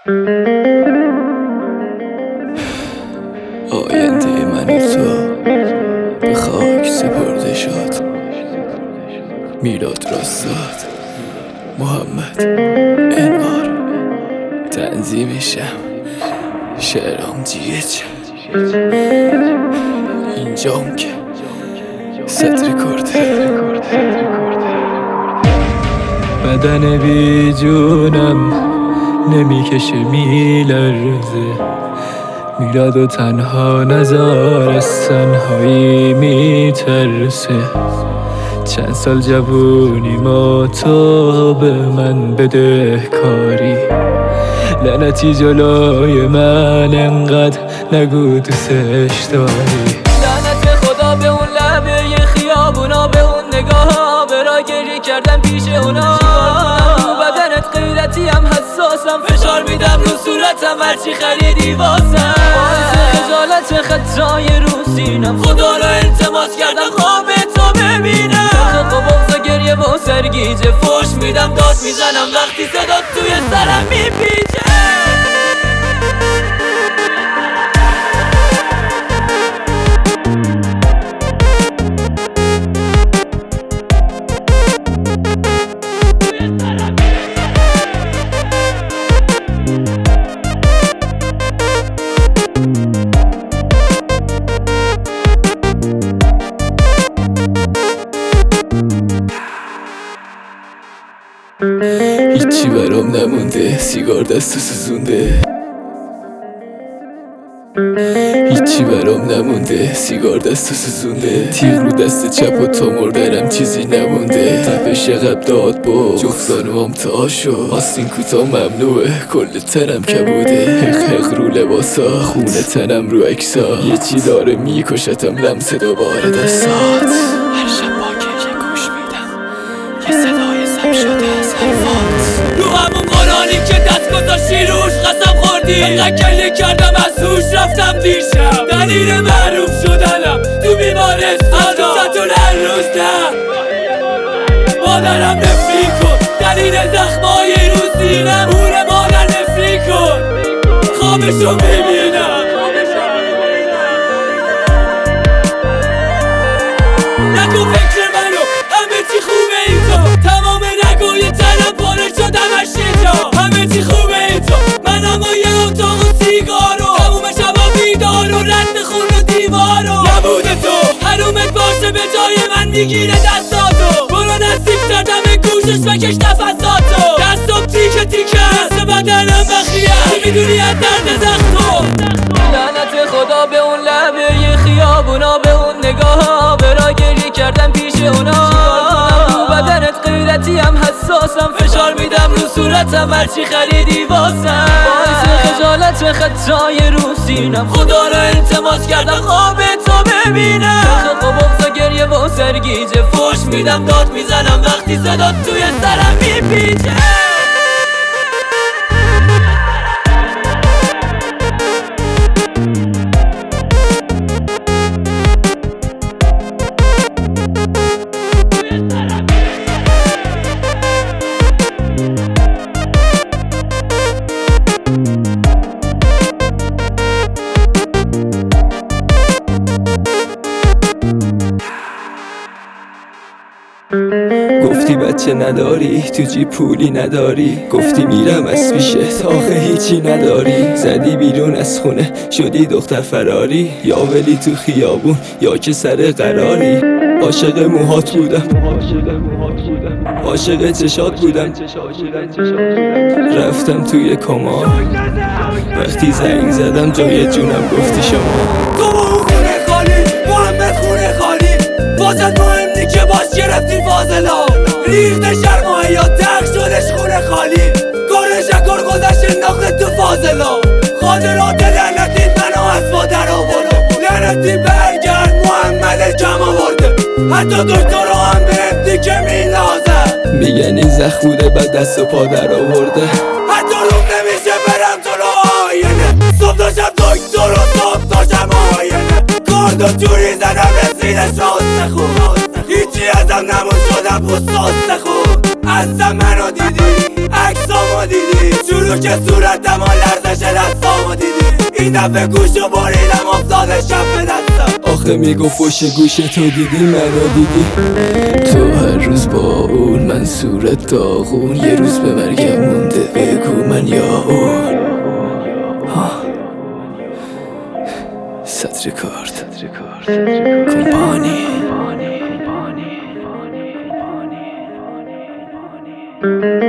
آینده من و تو به خاک سپرده شد. میلاد راستاد، محمد انوار، تنظیمشم شهرام جیچ. اینجام که ست رکورده. بدن بی جونم نمیکشه میلرزه. میلاد و تنها نزار از تنهایی میترسه. چند سال جوونی ما تو به من بده کاری. لعنتی جلوی من انقدر نگو دوستش داری. لعنت خدا به اون لبه ی خیابونا، به اون نگاه برا گریه کردم پیش اونا. رو بدنت غیرتی هم حساسم، فشار میدم رو صورتم هرچی خریدی واسم. باعث خجالت خطای رو سینم، خدا رو التماس کردم خواب تو ببینم. خب بغض و گریه و سرگیجه فوش میدم، داد میزنم وقتی صدا توی سرم میپیچه. هیچی برام نمونده، سیگار دستو سوزونده. هیچی برام نمونده، سیگار دستو سوزونده. تیر رو دست چپ و تا مردنم چیزی نمونده. تپش قب داد با جفتانوام تا شد. آستین کوتا ممنوعه، کل تنم کبوده. حق رو لباسا، خونه تنم رو اکسا. یه چی داره میکشتم، لمس دوباره دستات. هر شب با گریه گوش میدم یه صدای ضبط شده از حرفات. رو همون قرآنی که دست گذاشتی روش قسم خوردی. انقدر کله کردم از هوش رفتم دیشب. دلیل معروف شدنم تو بیمارستان، دوستتون هر روز نه مادرم نفری کن. دلیل زخمای رو سینم هور مادر نفری کن. خوابشو میبینم نکن فکر منو، همه چی خوبه اینجا. تمام رگوی تنم پاره شدم اشیجا. همه چی خوبه اینجا، من اما یه اتاق و سیگارو. تموم شبا بیدار و رد خون و دیوارو. نبوده تو حرومت باشه به جای من میگیره دستاتو. برو نزدیکتر دم گوشش بکش نفساتو. دستم تیکه تیکه دست بدنم بخیه. چی میدونی از درد زخمو؟ لعنت خدا به اون لبه ی خیابونا، به اون نگاه برا گریه کردم پیش اونا. رو بدنت غیرتی هم حساسم، فشار میدم رو صورتم هرچی خریدی واسم. باعث خجالت خطای رو سینم، خدا رو التماس کردم خواب تو ببینم. خب بغض و گریه و سرگیجه فوش میدم، داد میزنم وقتی صدا توی سرم میپیچه. گفتی بچه نداری، تو جیب پولی نداری. گفتی میرم از پیشت، آخه هیچی نداری. زدی بیرون از خونه، شدی دختر فراری. یا ولی تو خیابون یا که سر قراری. عاشق موهات بودم، عاشق چشات بودم. رفتم توی کما، وقتی زنگ زدم جای جونم گفتی شما. تو با اون خونه خالی، محمد خونه خالی. واسه مهم نی که باش گرفتی فاضلا. ریخته شرمای یا تخ شدش خونه خالی. کار شکر گذشت ناخت تو فاضلا. خاطرات لعنتی منو از با در آورد. لعنتی برگرد محمد کم آورده. حتی دکتر رو هم گرفتی که میلازه. میگن این زخ بوده بعد دست و پا در آورده. حتی روم نمیشه برم تو رو آینه. صبح تا شب دکتر و صبح تا شب آینه. کاردو جوری زدم رسیدش راست خون. هیچی ازم نمون شدم خود ساست خون. اصلا منو دیدی عکسامو پامو دیدی شروع که صورتم و لرزش دستامو دیدی این دفعه گوشو بریدم افتاده شب به دستم آخه میگفت فوش گوش تو دیدی منو دیدی تو هر روز با اون من صورت داغون یه روز به مرگم مونده بگو من یا اون سطر کارت کمپانی